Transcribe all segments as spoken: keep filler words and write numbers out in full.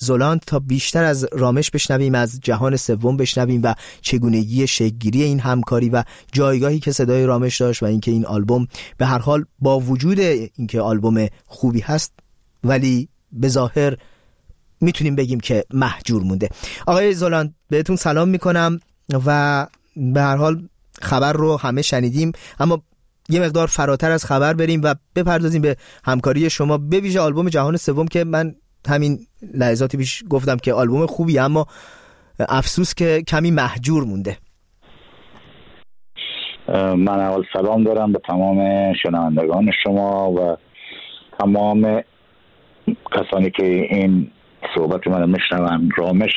زلاند تا بیشتر از رامش بشنویم، از جهان سوم بشنویم و چگونگی شکل‌گیری این همکاری و جایگاهی که صدای رامش داشت و اینکه این آلبوم به هر حال با وجود اینکه آلبوم خوبی هست ولی به ظاهر میتونیم بگیم که مهجور مونده. آقای زلاند بهتون سلام میکنم و به هر حال خبر رو همه شنیدیم، اما یه مقدار فراتر از خبر بریم و بپردازیم به همکاری شما به ویژه آلبوم جهان سوم که من همین لحظاتی پیش گفتم که آلبوم خوبی اما افسوس که کمی مهجور مونده. من اول سلام دارم به تمام شنوندگان شما و تمام کسانی که این صحبت من میشنون. رامش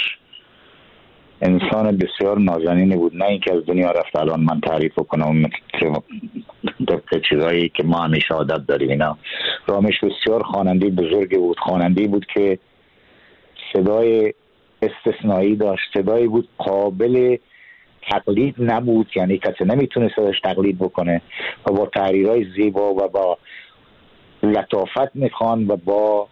انسان بسیار نازنینی بود، نه اینکه از دنیا رفت الان من تعریف کنم طبق چیزایی که ما همیشه عادت داریم اینا. رامش بسیار خواننده بزرگی بود، خواننده بود که صدای استثنایی داشت، صدایی بود قابل تقلید نبود، یعنی کسی نمیتونه صداش تقلید بکنه و با تحریرهای زیبا و با لطافت میخوان و با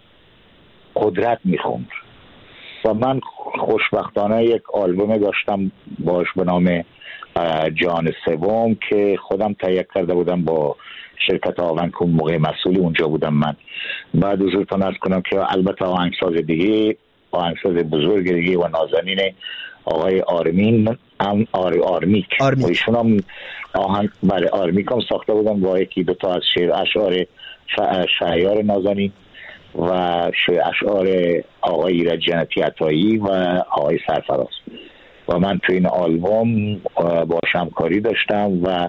قدرت میخوند. و من خوشبختانه یک آلبوم داشتم باش به نام جهان سوم که خودم تهیه کرده بودم با شرکت آونکو، موقع مسئولی اونجا بودم من. بعد حضورتون عرض کنم که البته آهنگساز دیگه، آهنگساز بزرگ دیگه و نازنین آقای آرمین هم آر آرمیک و ایشون هم آهنگ برای آرمیک هم ساخته بودم با یکی دو تا از شعر اشعار شهریار نازنین و اشعار آقای ایرج جنتی عطایی و آقای سرفراز. و من تو این آلبوم با همکاری داشتم و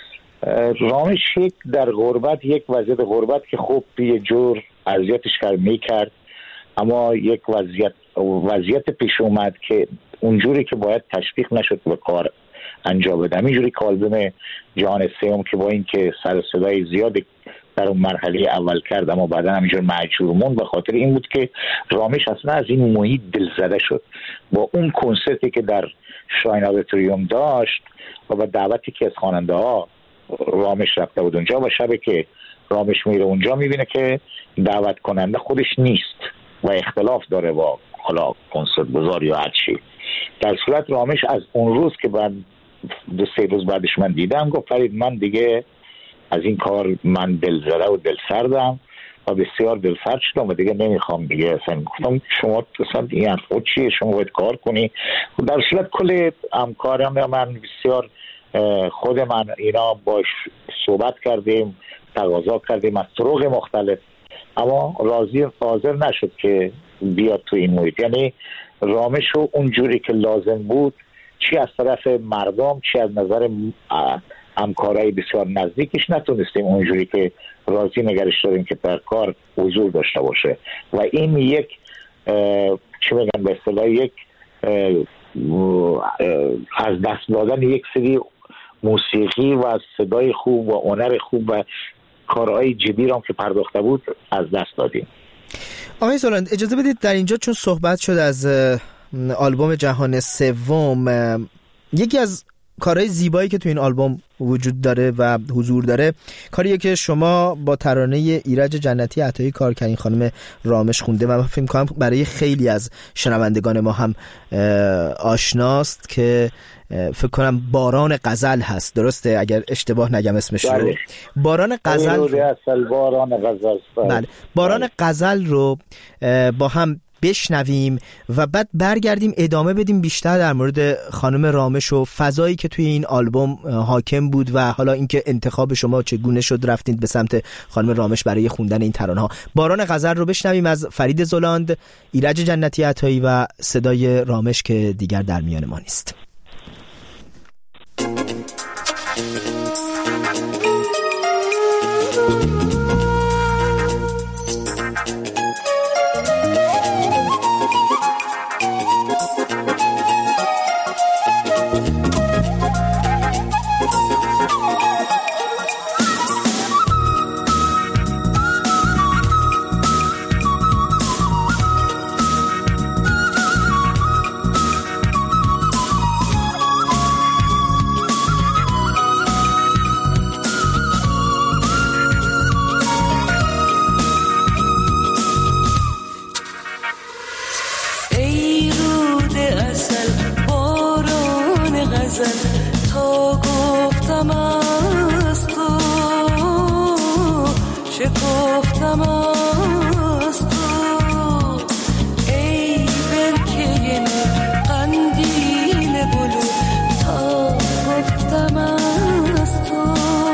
رامش یک در غربت، یک وضعیت غربت که خوب یه جور اذیتش کرد میکرد، اما یک وضعیت وضعیت پیش اومد که اونجوری که باید تشویق نشد به کار انجام بدم. اینجوری که آلبوم جهان سوم که با این که سر صدای زیادی در اون مرحله اول کرد اما بعدا همینجور مهجور موند، به خاطر این بود که رامش اصلا از این محیط دلزده شد با اون کنسرتی که در شاین آدیتوریوم داشت و با دعوتی که از خواننده ها رامش رفته بود اونجا و شبی که رامش میره اونجا میبینه که دعوت کننده خودش نیست و اختلاف داره با حالا کنسرت گذار یا هر چی. در صورت رامش از اون روز که بعد دو سه روز بعدش من دیدم گفت فرید من دیگه از این کار من دلزده و دلسردم و بسیار دلسرد شدم و دیگه نمیخوام دیگه. اصلا گفتم شما اصلا این خود چیه، شما باید کار کنی. در صورت کل همکارم من بسیار خود من اینا باش صحبت کردیم، تقاضا کردیم از طرق مختلف، اما راضی حاضر نشد که بیاد تو این محیط. یعنی رامش رو اونجوری که لازم بود چی از طرف مردم چی از نظر همکارای بسیار نزدیکش نتونستیم اونجوری که راضی نگرش داریم که در کار حضور داشته باشه. و این یک چی میگن به اصطلاح یک از دست دادن یک سری موسیقی و صدای خوب و هنر خوب و کارهای جدی را که پرداخته بود از دست دادیم. آقای زلاند اجازه بدید در اینجا چون صحبت شد از آلبوم جهان سوم، یکی از کارهای زیبایی که تو این آلبوم وجود داره و حضور داره کاریه که شما با ترانه ایرج جنتی عطایی کار کردین، خانم رامش خونده و من فکر می‌کنم برای خیلی از شنوندگان ما هم آشناست که فکر کنم باران غزل هست، درسته اگر اشتباه نگم اسمش رو؟ بله. باران غزل رو باران غزل بله باران غزل رو با هم بشنویم و بعد برگردیم ادامه بدیم بیشتر در مورد خانم رامش و فضایی که توی این آلبوم حاکم بود و حالا اینکه انتخاب شما چگونه شد رفتید به سمت خانم رامش برای خوندن این ترانه ها. باران غزل رو بشنویم از فرید زلاند، ایرج جنتی عطایی و صدای رامش که دیگر در میان ما نیست. نزن تا گفتم از تو، شکفتم از تو. ای برکه قندیل بلو تا گفتم از تو،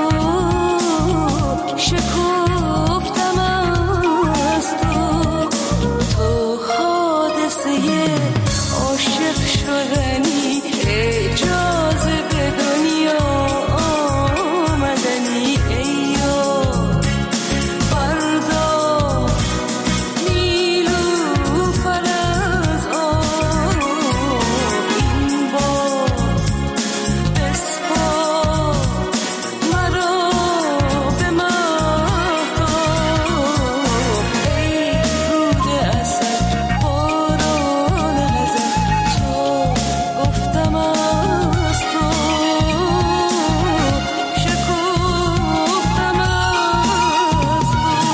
شکفتم از تو. تو حادثه عاشق شدنی، اجازه به دنیا آمدنی. ای یار فردا نیلوفر از آب، این بار بسپار مرا به مهتاب. ای رود اثر باران حزن تا گفتم از تو، شکفتم از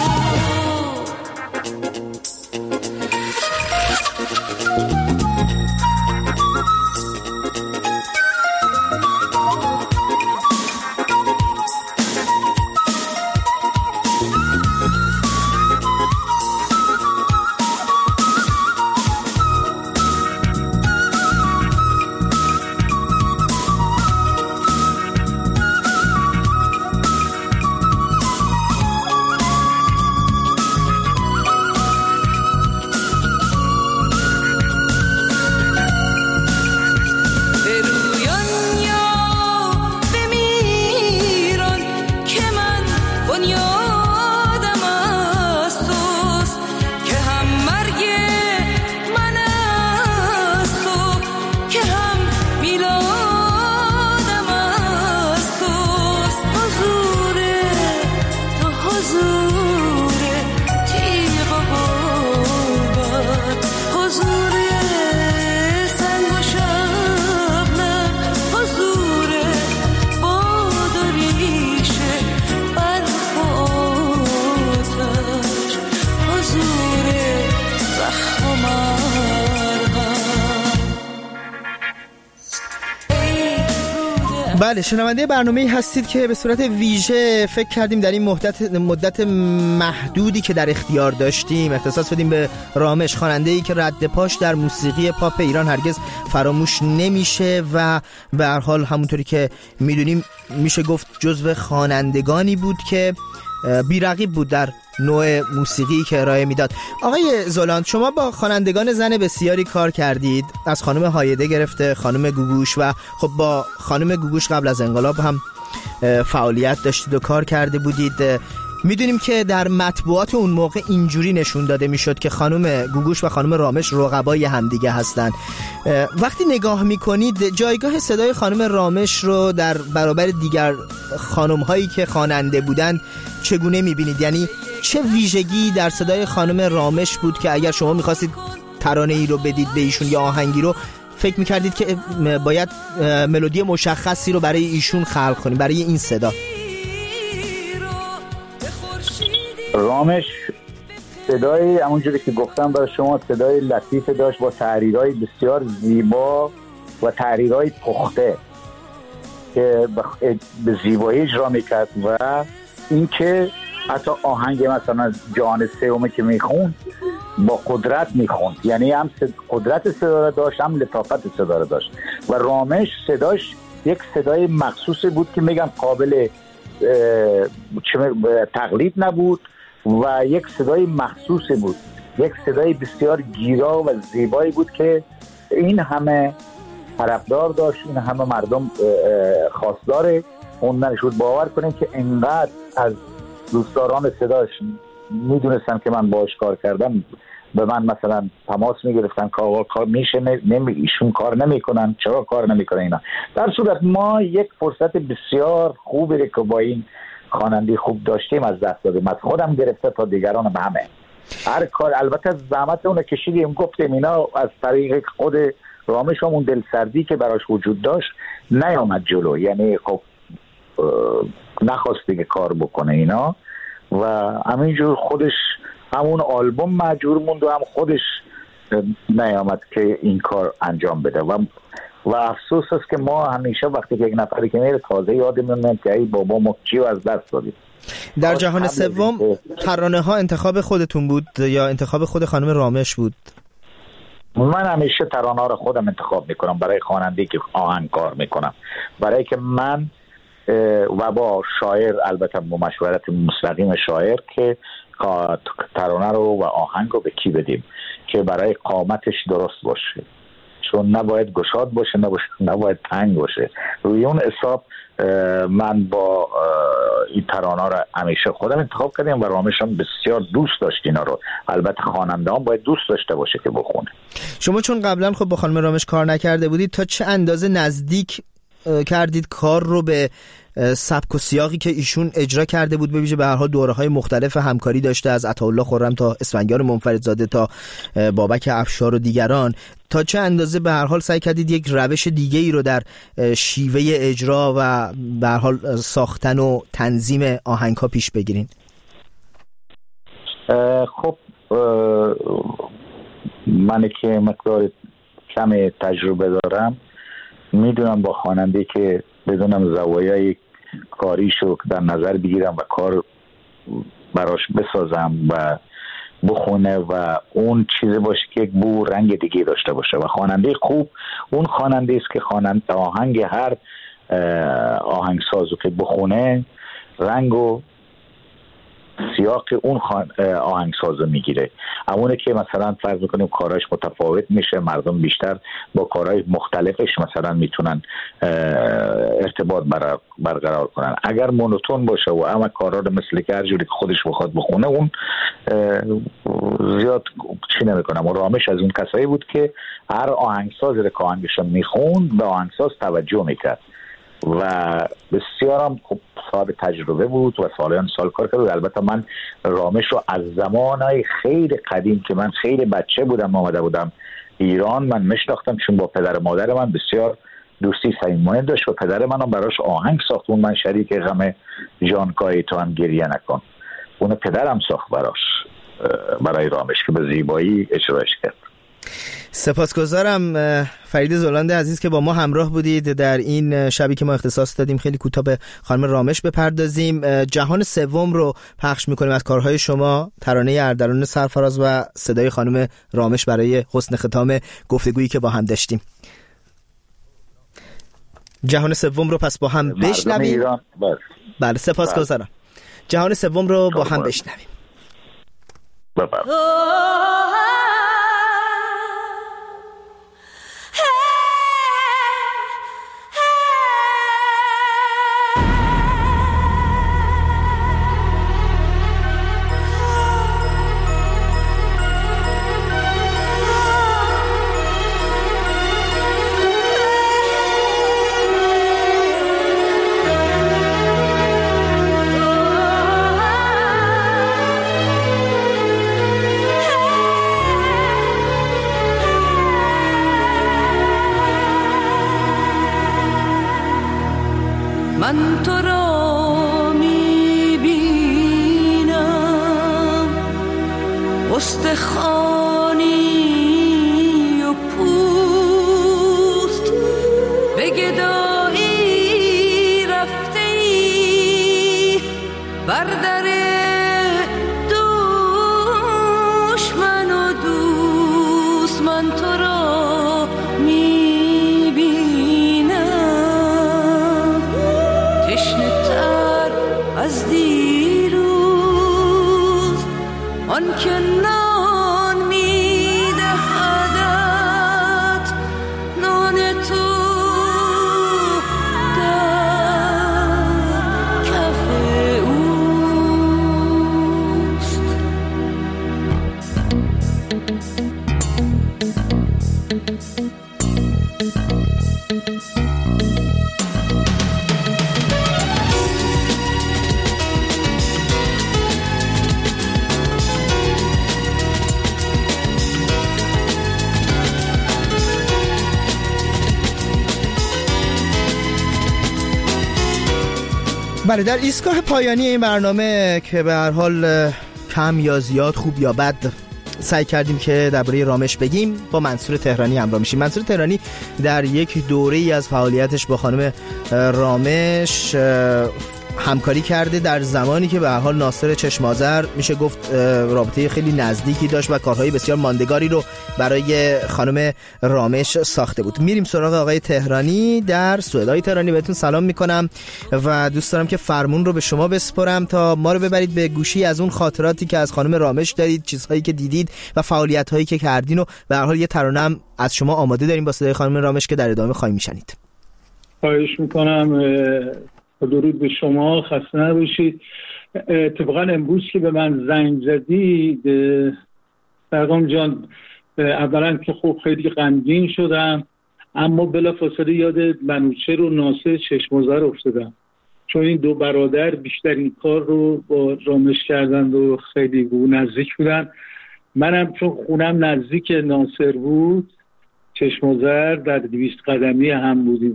بله، شنونده برنامه‌ای هستید که به صورت ویژه فکر کردیم در این مدت مدت محدودی که در اختیار داشتیم اختصاص بدیم به رامش، خواننده‌ای که رد پاش در موسیقی پاپ ایران هرگز فراموش نمیشه و به هر حال همونطوری که میدونیم میشه گفت جزو خوانندگانی بود که بی‌رقیب بود در نوع موسیقی که ارائه میداد. آقای زولاند، شما با خوانندگان زن بسیاری کار کردید، از خانم هایده گرفته خانم گوگوش، و خب با خانم گوگوش قبل از انقلاب هم فعالیت داشتید و کار کرده بودید. میدونیم که در مطبوعات اون موقع اینجوری نشون داده میشد که خانم گوگوش و خانم رامش رقبای همدیگه هستن. وقتی نگاه میکنید جایگاه صدای خانم رامش رو در برابر دیگر خانم هایی که خواننده بودند چگونه میبینید؟ یعنی چه ویژگی در صدای خانم رامش بود که اگر شما میخواستید ترانه ای رو بدید به ایشون یا آهنگی رو، فکر میکردید که باید ملودی مشخصی رو برای ایشون خلق کنید، برای این صدا؟ رامش صدای همونجوری که گفتم برای شما صدای لطیف داشت با تحریرهای بسیار زیبا و تحریرهای پخته که به زیبایی اجرا میکرد و اینکه حتی آهنگ مثلا جان سومه که میخوند با قدرت میخوند، یعنی هم قدرت صدا را داشت هم لطافت صدا را داشت. و رامش صداش یک صدای مخصوصی بود که میگم قابل تقلید نبود و یک صدای مخصوصی بود، یک صدای بسیار گیرا و زیبایی بود که این همه طرفدار داشت، این همه مردم خواستار اون نشود. باور کنیم که اینقدر از دوستداران صداش میدونستن که من باش کار کردم، به من مثلا تماس میگرفتن که کار میشه، نمی ایشون کار نمیکنن، چرا کار نمیکنن اینا. در صورت ما یک فرصت بسیار خوبی رو که با این خواننده خوب داشتیم از دست دادیم، از خودم گرفته تا دیگران به همه. هر کار البته زحمت اون کشیدیم، گفتیم اینا از طریق خود رامش همون دلسردی که براش وجود داشت نیامد جلو، یعنی خب نخواست دیگه کار بکنه اینا و همینجور خودش همون آلبوم مجبور موند و هم خودش نیامد که این کار انجام بده و و افسوس است که ما همیشه وقتی که یک نفری که میره تازه یادمون میاد که ای بابا ما چیو از دست دادیم. در جهان سوم ترانه ها انتخاب خودتون بود یا انتخاب خود خانم رامش بود؟ من همیشه ترانه رو خودم انتخاب میکنم برای خواننده که آهنگ کار میکنم، برای که من و با شاعر، البته با مشورت مستقیم شاعر، که ترانه رو و آهنگ رو به کی بدیم که برای قامتش درست باشه، چون نباید گشاد باشه، نباید تنگ باشه. روی اون حساب من با این ترانه رو همیشه خودم انتخاب کردم و رامش هم بسیار دوست داشت اینا رو. البته خواننده هم باید دوست داشته باشه که بخونه. شما چون قبلا خب با خانم رامش کار نکرده بودید، تا چه اندازه نزدیک کردید کار رو به سبک و سیاقی که ایشون اجرا کرده بود؟ ببینید به هر حال دوره‌های مختلف همکاری داشته، از عطاالله خرم تا اسفندیار منفردزاده تا بابک افشار و دیگران. تا چه اندازه به هر حال سعی کردید یک روش دیگه ای رو در شیوه اجرا و به هر حال ساختن و تنظیم آهنگ‌ها پیش بگیرین؟ خب من که مقدار کم تجربه دارم، میدونم با خواننده که بدونم زوایای کاریشو در نظر بگیرم و کار براش بسازم و بخونه و اون چیزی باشه که یک بو رنگ دیگه داشته باشه. و خواننده خوب اون خواننده است که خواننده آهنگ هر آهنگسازو که بخونه رنگ و سیاق اون آهنگسازو میگیره. همونه که مثلا فرض میکنیم کارهاش متفاوت میشه، مردم بیشتر با کارهای مختلفش مثلا میتونن ارتباط برقرار کنن. اگر مونوتون باشه و اما کارها رو مثل که هر جوری که خودش بخواد بخونه، اون زیاد چی نمیکنم. و رامش از اون کسایی بود که هر آهنگساز رو که آهنگش رو میخوند به آهنگساز توجه میکرد و بسیارم خوب صاحب تجربه بود و سالیان سال کار کرد. البته من رامش رو از زمانهای خیلی قدیم که من خیلی بچه بودم آمده بودم ایران من میشناختم، چون با پدر مادر من بسیار دوستی صمیمانه داشت و پدر منم براش آهنگ ساخت. اون من شریک غم جانکای تو هم گریه نکن، اون پدرم ساخت براش، برای رامش که به زیبایی اجراش کرد. سپاسگزارم فرید زلاند عزیز که با ما همراه بودید در این شبی که ما اختصاص دادیم خیلی کوتاه به خانم رامش بپردازیم. جهان سوم رو پخش میکنیم از کارهای شما، ترانه اردلان سرفراز و صدای خانم رامش برای حسن ختام گفتگویی که با هم داشتیم. جهان سوم رو پس با هم بشنویم. بله سپاسگزارم. جهان سوم رو با هم بشنویم. بله. من تو را میبینم استخوانی و پوست به گدایی رفته ای بر در دشمن و دوست. من تو را میبینم تشنه تر از دیروز، آن که نان میدهدت نان تو در کف اوست. بله، در ایستگاه پایانی این برنامه که به هر حال کم یا زیاد، خوب یا بد، سعی کردیم که درباره رامش بگیم. با منصور تهرانی همراه میشیم. منصور تهرانی در یک دوره‌ای از فعالیتش با خانم رامش همکاری کرده در زمانی که به هر حال ناصر چشم‌آذر میشه گفت رابطه خیلی نزدیکی داشت و کارهای بسیار ماندگاری رو برای خانم رامش ساخته بود. میریم سراغ آقای تهرانی در سوئد. آقای تهرانی بهتون سلام میکنم و دوست دارم که فرمون رو به شما بسپرم تا ما رو ببرید به گوشی از اون خاطراتی که از خانم رامش دارید، چیزهایی که دیدید و فعالیت‌هایی که کردین و به هر حال یه ترانه از شما آماده داریم با صدای خانم رامش که در ادامه خواهیم میشنید. خواهش میکنم. درود به شما، خسته نباشید. اتفاقا امروز که به من زنگ زدید برقام جان، اولا که خب خیلی غمگین شدم، اما بلافاصله یاد منوچهر و ناصر چشم‌آذر افتادم، چون این دو برادر بیشترین کار رو با رامش کردند و خیلی نزدیک بودن. منم چون خونم نزدیک ناصر بود چشم‌آذر در دویست قدمی هم بودیم،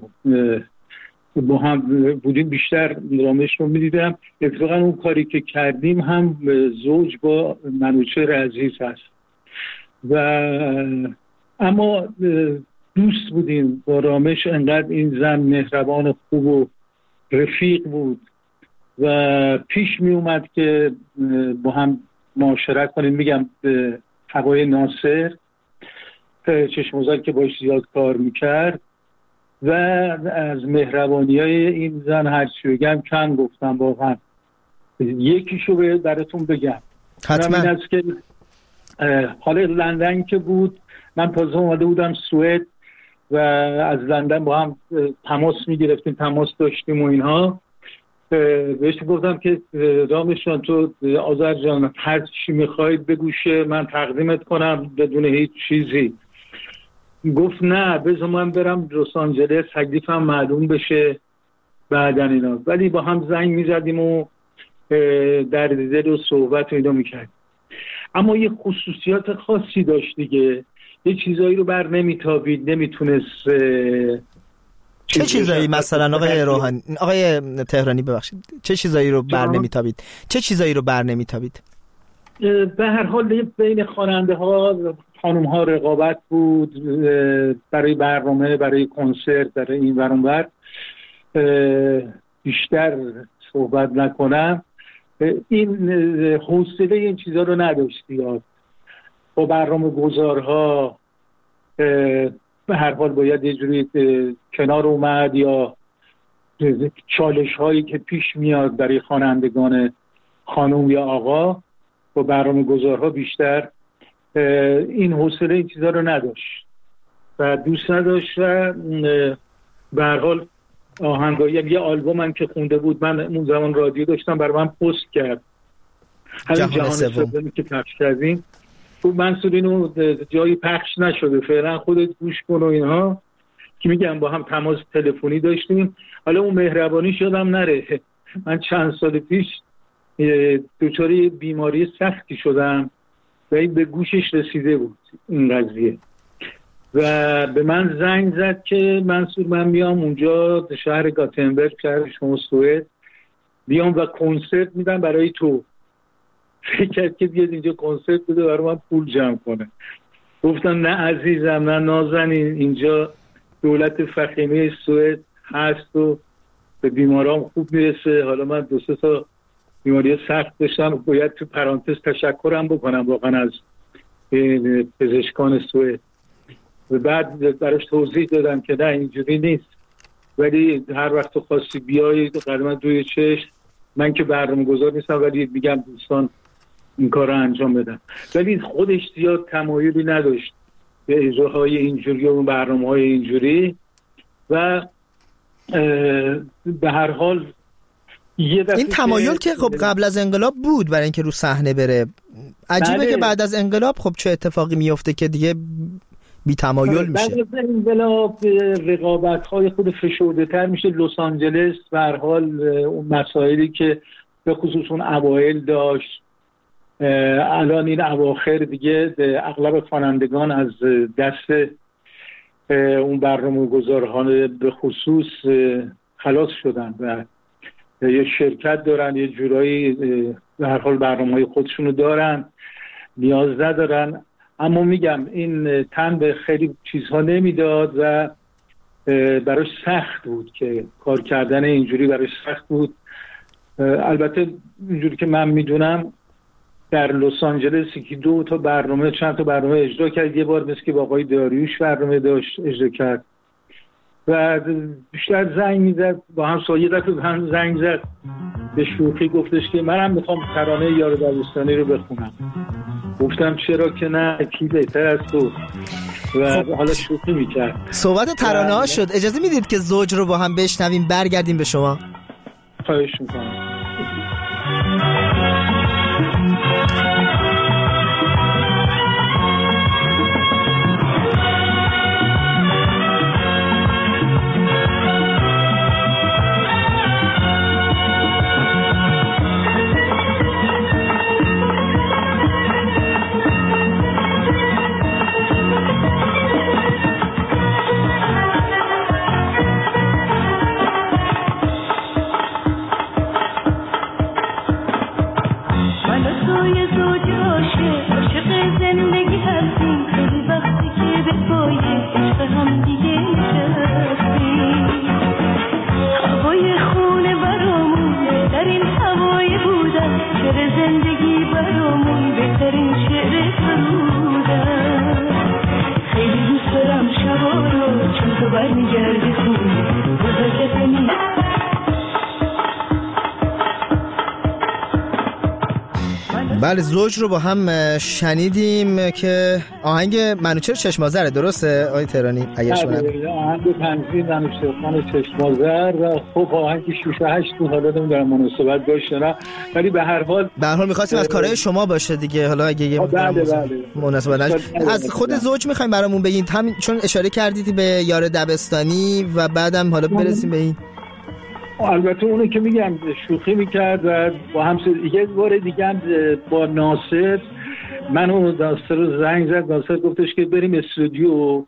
با هم بودیم، بیشتر رامش رو میدیدم. اتفاقا اون کاری که کردیم هم زوج با منوچهر عزیز هست و اما دوست بودیم با رامش. انقدر این زن مهربان خوب و رفیق بود و پیش می اومد که با هم معاشرت کنیم. میگم هوای ناصر چشم‌آذر که باش زیاد کار میکرد و از مهربانی‌های این زن هرچی بگم کم گفتم. واقعا یکیشو براتون بگم. حتما. این است که حالا لندن که بود، من تازه اومده بودم سوئد و از لندن با هم تماس میگرفتیم، تماس داشتیم و اینها. بهش گفتم که رامش جان، تو آذر جان هر چی میخواید بگوشه من تقدیمت کنم بدون هیچ چیزی. گفت نه بذار من برم لس آنجلس تکلیفم معلوم بشه بعدن اینا. ولی با هم زنگ میزدیم و در دل و صحبت و اینا میکرد. اما یه خصوصیات خاصی داشت دیگه، یه چیزایی رو بر نمیتابید، نمیتونست. چه چیزایی مثلا آقای روحانی، آقای تهرانی ببخشید، چه چیزایی رو بر نمیتابید؟ چه چیزایی رو بر نمیتابید؟ به هر حال بین خواننده ها خانم ها رقابت بود برای برنامه، برای کنسرت، برای این ور اون ور. بیشتر صحبت نکنم. این حوصله این چیزا رو نداشتی. با برنامه گذارها به هر حال باید یه جوری کنار اومد، یا چالش هایی که پیش میاد برای خوانندگان خانم یا آقا، با برنامه گذارها بیشتر این حوصله این چیزا رو نداشت و دوست نداشت. و به هر حال آهنگایی، یه آلبوم هم که خونده بود، من اون زمان رادیو داشتم، برای من پست کرد جهان, جهان سوم که پخش کردیم. خب منصور اینو جایی پخش نشده فعلا، خودت گوش کن و اینها، که میگم با هم تماس تلفنی داشتیم. حالا اون مهربانی شدم نره، من چند سال پیش دچار بیماری سختی شدم و این به گوشش رسیده بود این قضیه و به من زنگ زد که منصور من میام اونجا شهر گاتنبرگ، شهر شما سوئد، بیام و کنسرت میدم برای تو. فکر کرد که بیاد اینجا کنسرت بده برای من پول جمع کنه. گفتم نه عزیزم، نه نازنین، اینجا دولت فخیمه سوئد هست و به بیماران خوب میرسه. حالا من دو سه تا بیماری سخت داشتم، باید تو پرانتز تشکرم بکنم واقعا از پزشکان سوئد. و بعد براش توضیح دادم که نه اینجوری نیست، ولی هر وقت تو خواستی بیایی قدمت روی چشم، من که برنامه گذار نیستم ولی میگم دوستان این کار رو انجام بدن. ولی خودش زیاد تمایلی نداشت به اجراهای اینجوری و برنامه های اینجوری و به هر حال این تمایل که خب قبل از انقلاب بود برای اینکه رو صحنه بره. عجیبه بله. که بعد از انقلاب خب چه اتفاقی میفته که دیگه بی تمایل میشه. بعد از انقلاب رقابت‌های خود فشرده‌تر میشه. لس آنجلس به هر حال اون مسائلی که به خصوص اون اوایل داشت، الان این اواخر دیگه اغلب خوانندگان از دست اون برنامه‌گذاران به خصوص خلاص شدن و یه شرکت دارن، یه جورایی به هر حال برنامه‌های خودشونو دارن نیاز ندارن. اما میگم این تن به خیلی چیزها نمیداد و براش سخت بود که کار کردن اینجوری براش سخت بود. البته اینجوری که من میدونم در لس آنجلس که دو تا برنامه چند تا برنامه اجرا کرد، یه بار مثل که با آقای داریوش برنامه داشت اجرا کرد و بیشتر زنگ میزد با هم سایه دفعه به هم زنگ زد به شوخی گفتش که منم میخوام ترانه یار دبستانی رو بخونم. گفتم چرا که نه، کی بهتر از تو. و حالا شوخی میکرد. صحبت ترانه ها شد، اجازه میدید که زوج رو با هم بشنویم برگردیم به شما؟ خواهش میکنم. بله، زوج رو با هم شنیدیم که آهنگ منوچهر چشمازره، درسته آقای تهرانی؟ اگر شما آهنگ تنظیم منوچهر چشمازر و خب آهنگ شش هشت بود، حالا نمیدونم مناسبت داشت نه، ولی به هر حال به هر حال می‌خواستیم از کارهای شما باشه دیگه. حالا اگه یه مناسبت داشت از خود زوج می‌خوایم برامون بگین، همین چون اشاره کردیدی به یار دبستانی و بعدم حالا برسیم به این. البته اونو که میگم شوخی میکرد و با هم یه بار دیگه هم با ناصر منو ناصر رو زنگ زد. ناصر گفتش که بریم استودیو،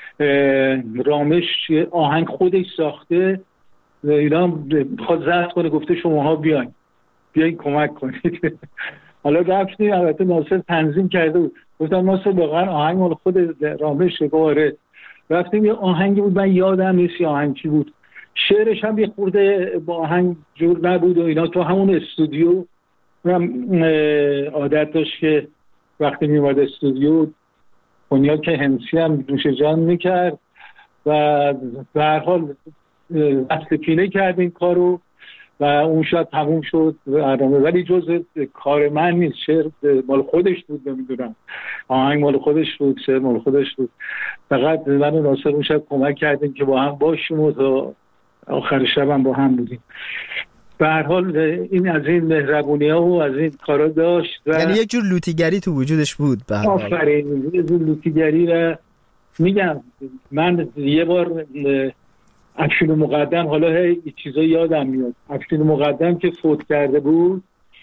رامش آهنگ خودش ساخته و اینا بخواد ضبط کنه، گفته شماها بیاین بیاین کمک کنید. حالا رفتیم، البته ناصر تنظیم کرده بود. گفتم ناصر واقعا آهنگ مال خود رامش باره. رفتیم یه آهنگی بود من یادم نیست آهنگ چی بود، شعرش هم یه خورده با آهنگ جور نبود و اینا. تو همون استودیو هم عادت داشت که وقتی میومد استودیو کنیاک هنسی هم دوش جان میکرد و به هر حال دست پینه کرد این کارو و اون شاید تموم شد برنامه، ولی جز کار من نیست. شعر مال خودش بود، نمیدونم آهنگ مال خودش بود، شعر مال خودش بود. فقط من و ناصر اون شب کمک کردیم که با هم باشیم و تا آخر شب هم با هم بودیم. به هر حال این از این مهربونی ها و از این کارا داشت و یعنی یک جور لوتیگری تو وجودش بود. به هر حال آفرین، یه جور لوتیگری. و میگم من یه بار افشین مقدم، حالا هی چیزا یادم میاد، افشین مقدم که فوت کرده بود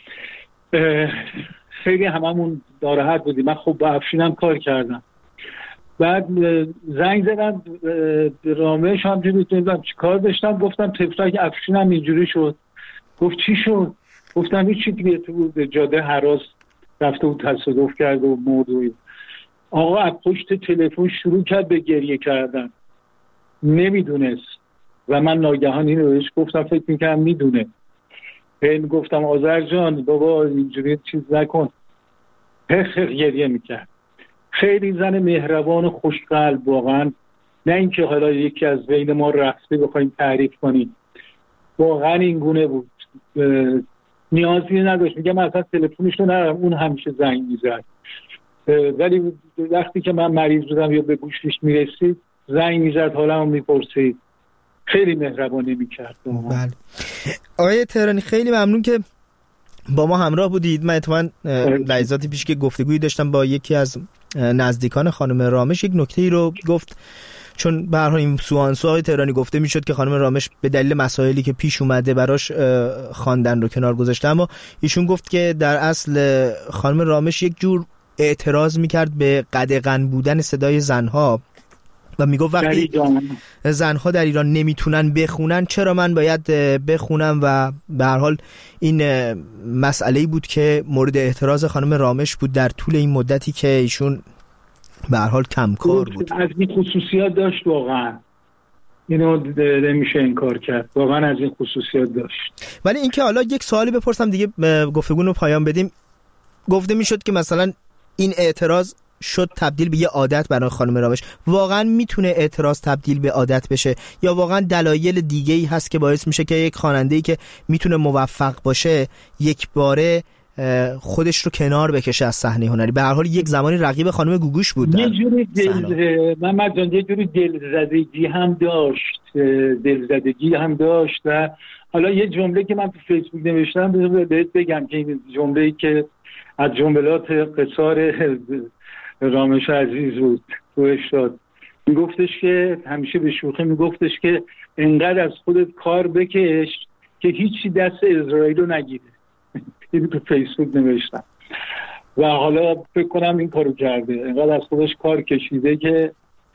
خیلی هممون ناراحت بودیم. من خب با افشینم کار کردم. بعد زنگ زدم به رامش، هم نمیدونم چی کار داشتم، گفتم تفلک افشینم اینجوری شد. گفت چی شد؟ گفتم هیچی دیگه، تو بود جاده هراس رفته بود تصادف کرد و مرد. آقا از پشت تلفن شروع کرد به گریه کردن، نمیدونست و من ناگهان اینو بهش گفتم فکر میکنم میدونه. این گفتم آذر جان بابا اینجوری چیز نکن. پخ گریه میکرد. خیلی زن مهربان و خوشقلب واقعا، نه اینکه حالا یکی از بین ما رفته بخوایم تعریف کنیم، واقعا این گونه بود، نیازی نداشت. میگم اصلا تلفنش رو ندارم، اون همیشه زنگ میزد، ولی وقتی که من مریض بودم یا به گوشش میرسید زنگ میزد، حالمو میپرسید، خیلی مهربانی میکرد. بله آقای تهرانی خیلی ممنون که با ما همراه بودید. من اتفاقاً لحظاتی پیش که گفتگویی داشتم با یکی از نزدیکان خانم رامش، یک نکته‌ای رو گفت، چون به هر حال این سوانسوهای تهرانی گفته میشد که خانم رامش به دلیل مسائلی که پیش اومده براش خواندن رو کنار گذاشته، اما ایشون گفت که در اصل خانم رامش یک جور اعتراض میکرد به قدغن بودن صدای زنها و میگفت وقتی زنها در ایران نمیتونن بخونن چرا من باید بخونم و به هر حال این مسئله‌ای بود که مورد اعتراض خانم رامش بود در طول این مدتی که ایشون به هر حال کمکار بود. از این خصوصیات داشت واقعا، اینو نمیشه انکار کرد، واقعا از این خصوصیات داشت. ولی اینکه حالا یک سوالی بپرسم دیگه گفتگو رو پایان بدیم، گفته میشد که مثلا این اعتراض شد تبدیل به یه عادت برای خانم رامش. واقعا میتونه اعتراض تبدیل به عادت بشه یا واقعا دلایل دیگه‌ای هست که باعث میشه که یک خواننده‌ای که میتونه موفق باشه یک باره خودش رو کنار بکشه از صحنه هنری؟ به هر حال یک زمانی رقیب خانم گوگوش بود. یه جوری دل محمد جان یه جوری دلزدگی هم داشت، دلزدگی هم داشت. و حالا یه جمله که من تو فیسبوک نوشتم بهت بگم که این جمله‌ای که از جملات قصار رامش عزیز بود تو اشتاد، میگفتش که همیشه به شوخی میگفتش که انقدر از خودت کار بکش که هیچی دست اسرائیل رو نگیره. این تو فیسبوک نوشتم و حالا فکر کنم این کارو کرده، انقدر از خودش کار کشیده که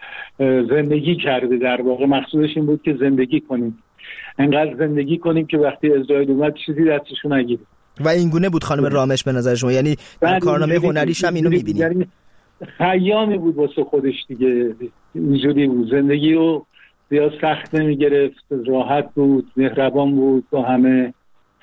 زندگی کرده. در واقع مقصودش این بود که زندگی کنیم، انقدر زندگی کنیم که وقتی اسرائیل اومد چیزی دستشو نگیره. و این گونه بود خانم رامش به نظر شما؟ یعنی در کارنامه هنریش هم اینو می‌بینید؟ یعنی خیامی بود واسه خودش دیگه، اینجوری بود، زندگی رو زیاد سخت نمی‌گرفت، راحت بود، مهربان بود با همه.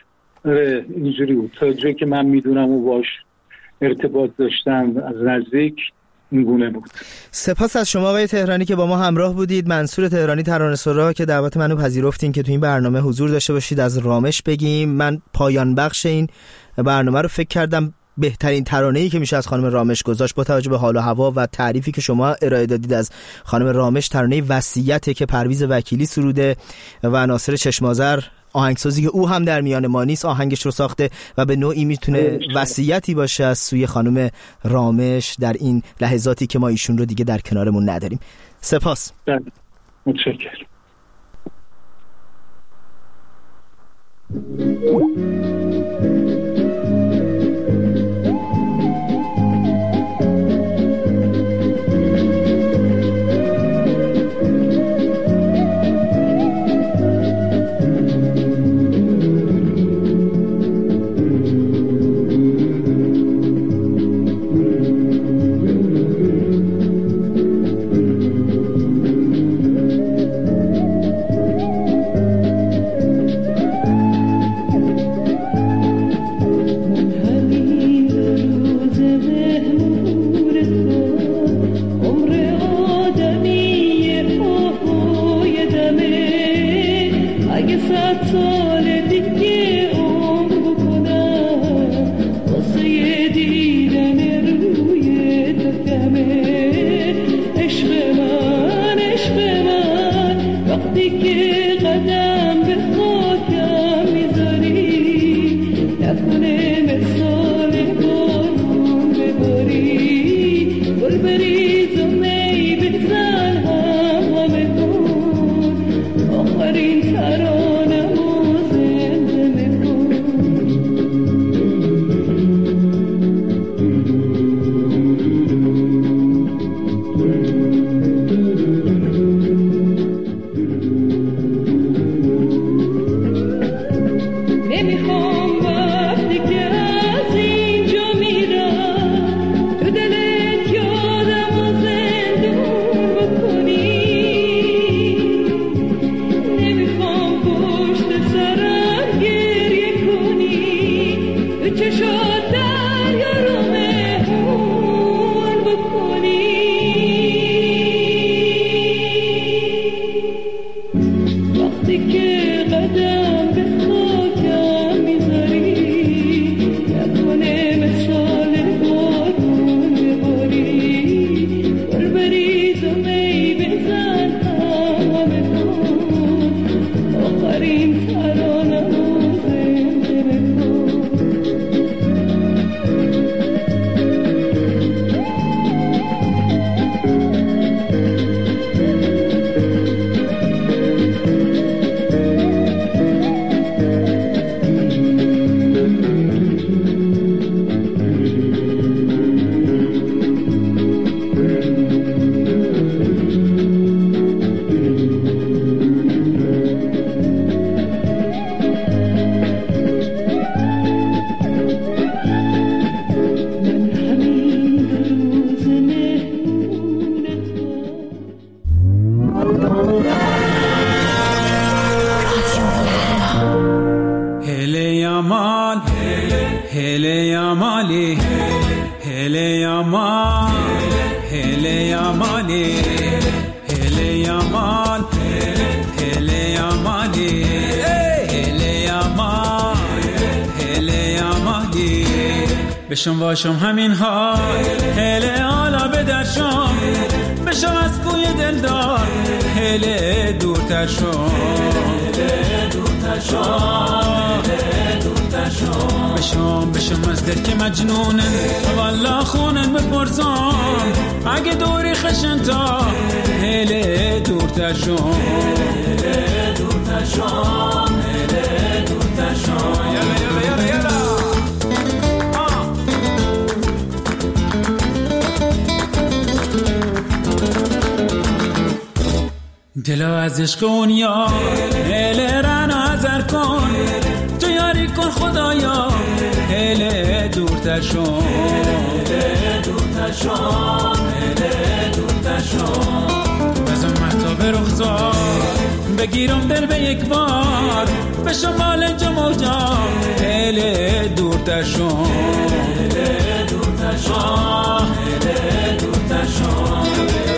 اینجوری بود تا جایی که من میدونم و باش ارتباط داشتم از نزدیک این گونه بود. سپاس از شما آقای تهرانی که با ما همراه بودید. منصور تهرانی ترانه‌سرا که دعوت منو پذیرفتین که تو این برنامه حضور داشته باشید از رامش بگیم. من پایان بخش این برنامه رو فکر کردم بهترین ترانه‌ای که میشه از خانم رامش گذاشت با توجه به حال و هوا و تعریفی که شما ارائه دادید از خانم رامش. ترانه وصیت که پرویز وکیلی سروده و ناصر چشم‌آذر آهنگسازی که او هم در میان ما نیست آهنگش رو ساخته و به نوعی میتونه وصیتی باشه از سوی خانم رامش در این لحظاتی که ما ایشون رو دیگه در کنارمون نداریم. سپاس. متشکرم. آخرین ترانه یامالی هل یامان هل یامالی هل یامان هل یامالی بشم واشم همین حال هل حالا به درشم بشم از کوی دلدار هل دورتر شم هل دورتر شم هل دورتر شم بشم بشم از دل که مجنونه والا خونن بپرسم اگه دوری خشن تا هل دورتر شم هل دورتر شم هل دورتر شم یلا یلا یلا یلا دلو از عشق اون یار هل رن آزر کن تو یاری کن خدایا هل دورتر شم هل دورتر شم هل دورتر شم بزن محتاب رخزار بگیرم دل به یک بار به شمال جموجا هل دورتر شم هل دورتر شم هل دورتر شم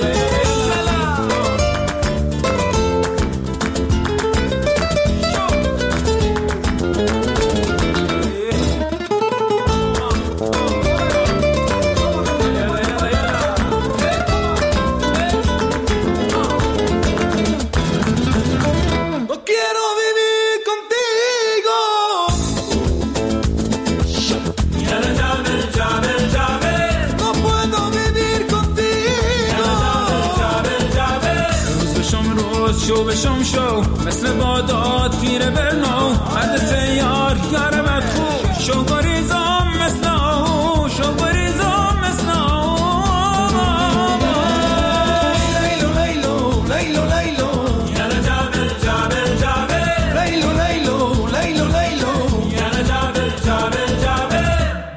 شو بشم شو مثل بادات پیره برنو حد تیار یارم ادخو شو بریزم مثل آهو شو بریزم مثل آهو لیلو لیلو لیلو لیلو یالا جابر جابر جابر لیلو لیلو لیلو لیلو یالا جابر جابر جابر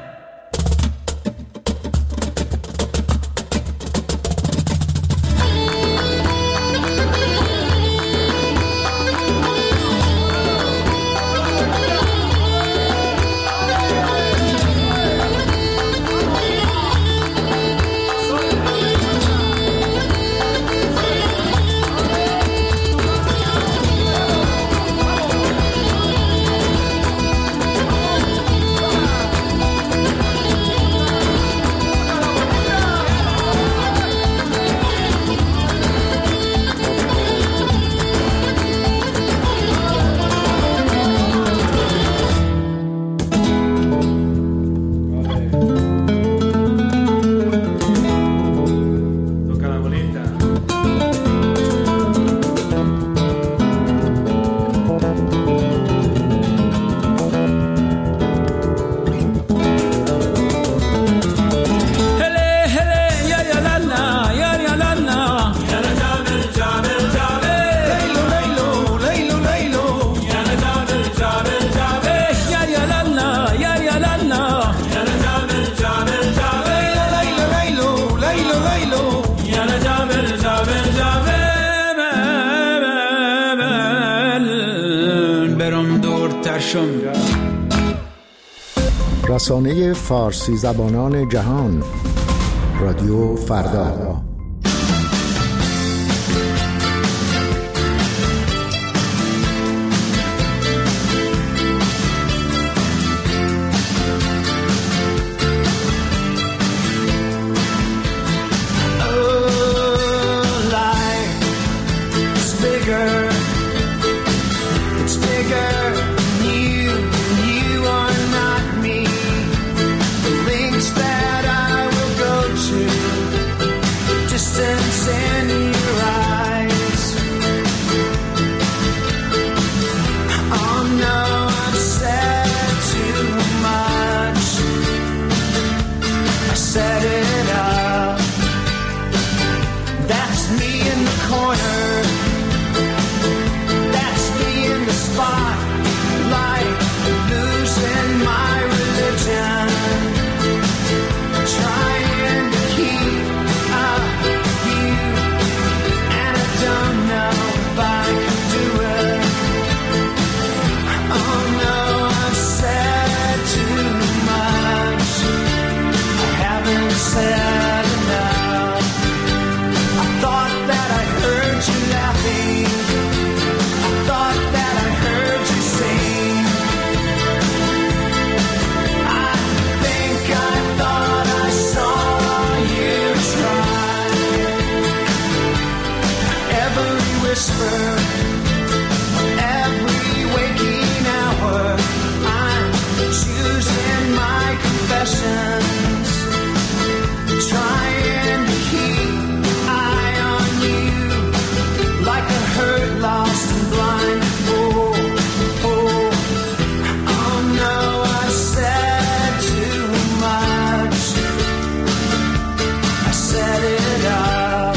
رسانه فارسی زبانان جهان رادیو فردا. whisper every waking hour. I'm choosing my confessions, trying to keep eye on you like a hurt, lost and blind. Oh, oh, oh no, I said too much. I set it up.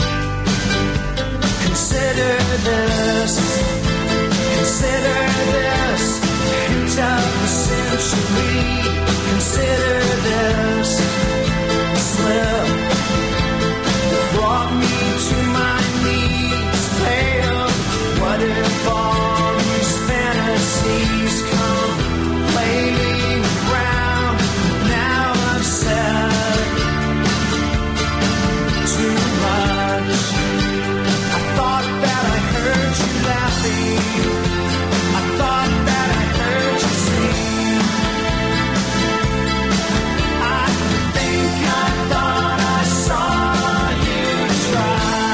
Consider this, consider this, hint of the century. Consider this slip brought me to my knees, pale. What if all these fantasies come flailing around? Now I've said too much. I thought that I heard you laughing. I thought that I heard you sing. I think I thought I saw you try.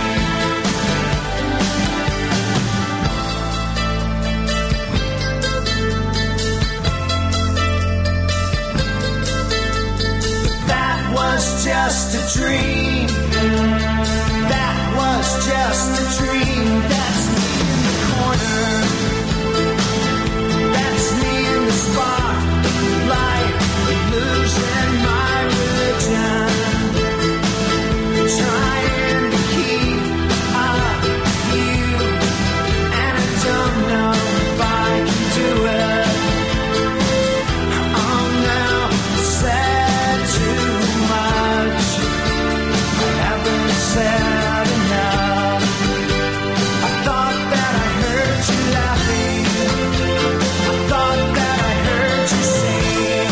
That was just a dream. That was just a dream. That's me in the corner. That's me in the spotlight, losing my religion, trying to keep up you, and I don't know if I can do it. Oh no, said too much. I haven't said enough. I thought that I heard you laughing. I thought that I heard you sing.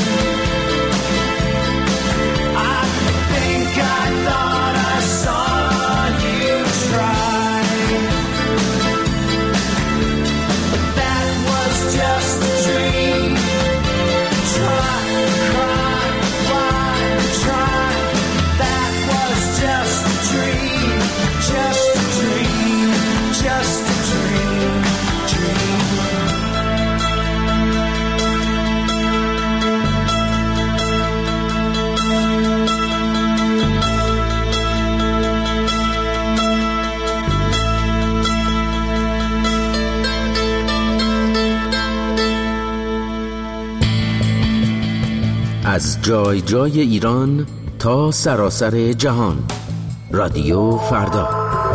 I think I thought I saw you try. But that was just a dream. Try, cry, why try? That was just a dream. Just a dream. Just a dream. Dream. از جای جای ایران تا سراسر جهان. رادیو فردا.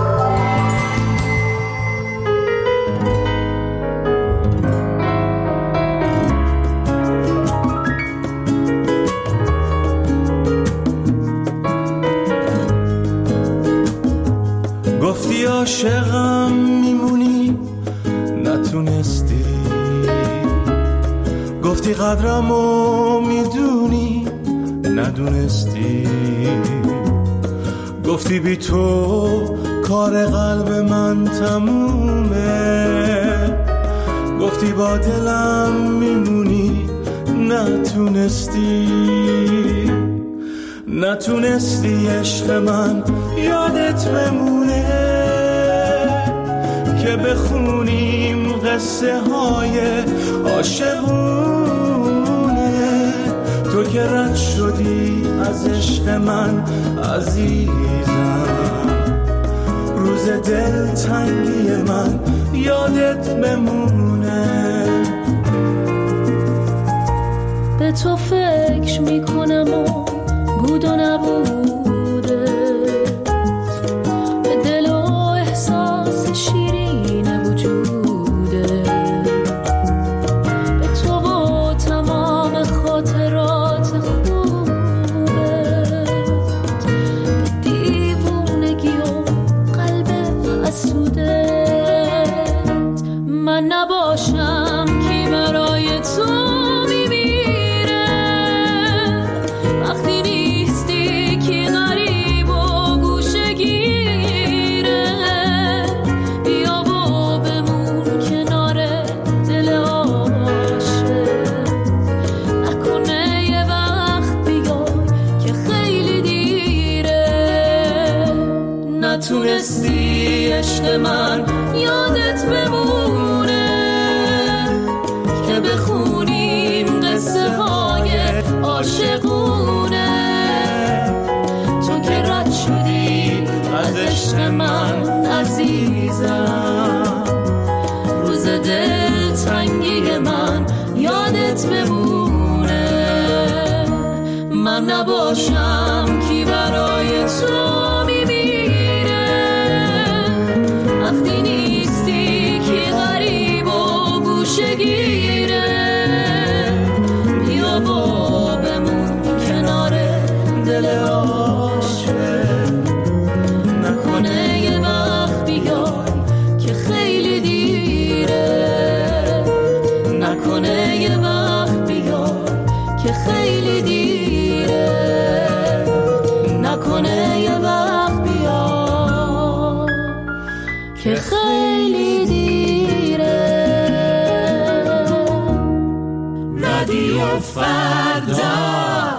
گفتی عاشقم میمونی، نتونستی. گفتی قدرمو میدونی، ندونستی. گفتی بی تو کار قلب من تمومه. گفتی با دلم میمونی، نتونستی. نتونستی عشق من یادت بمونه، که بخونیم قصه های عاشقونه. تو که رد شدی از عشق من عزیزم، روز دل تنگی من یادت بمونه. به تو فکر میکنم و بود و نبوده، به دل و احساس شیرین وجوده، به تو و تمام خاطرات خوبه، به دیوونگی و قلب حسوده. من نباشم کی برای تو نتونستی عشق من یادت بمونه که بخونیم قصه های عاشقونه. تو که رد شدی از عشق من عزیزم، روز دل تنگی من یادت بمونه. من نباشم کی برای تو میمیره، وقتی نیستی کی غریب و گوشگیره. بیا با بمون کنار دل عاشق، نکنه یه وقت بیای که خیلی دیره، نکنه یه وقت بیای که خیلی دیره، نکنه یه وقت بیای که خیلی دیره. رادیو فردا.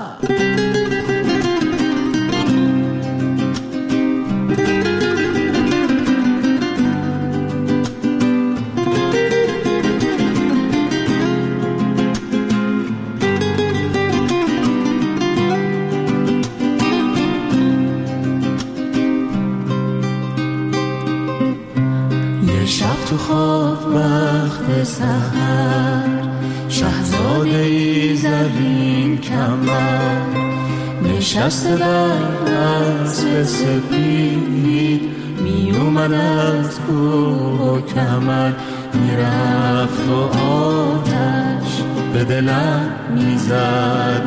تو خواب وقت سحر، شهزاده ای زرین کمر، نشسته بر اسب سپید، می اومد از کوه و کمر، میرفت و آتش به دلم میزد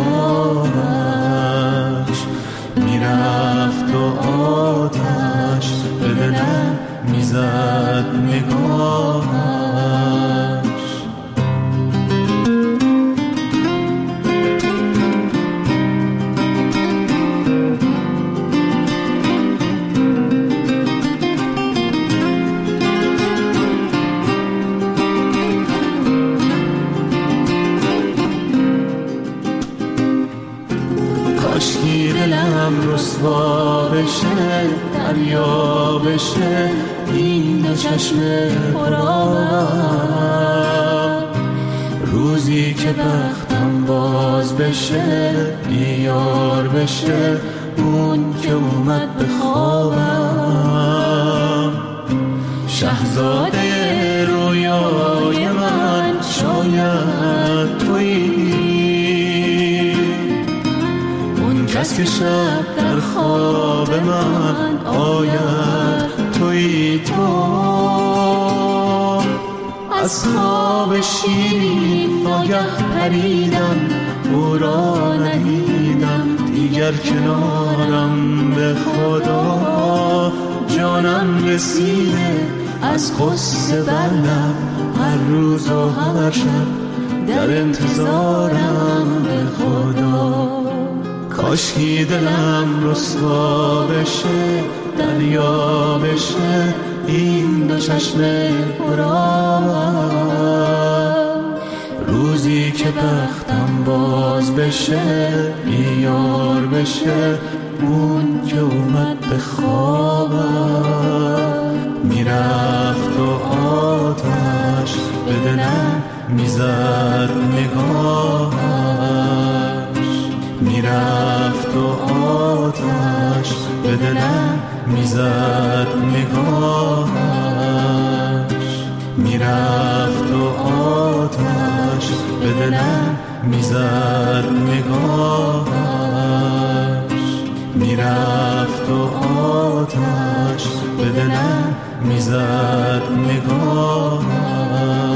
نگاهش، میرفت و آتش به دلم میزد نگاهش. کاشکی دلم رسوا بشه، دریا بشه این دو چشم پرآب، روزی که بختم باز بشه، بیار بشه اون که اومد به خوابم. شهزاده رویای من شاید تویی، اون کس که شب در خواب من آید تویی. تو از خواب شیرین ناگه پریدم، او را ندیدم دیگر کنارم، به خدا جانم رسیده از غصه بر لب، هر روز و هر شب در انتظارم، به خدا کاشکی دلم رسوا بشه، دریا بشه این دو چشم پرآب، روزی که بختم باز بشه، بیار بشه اون که اومد به خوابم. میرفت و آتش به دلم میزد نگاهش، میرفت و آتش به دلم میزد نگاهش، میرفت و آتش به دلم میزد نگاهش، میرفت و آتش به دلم میزد نگاهش.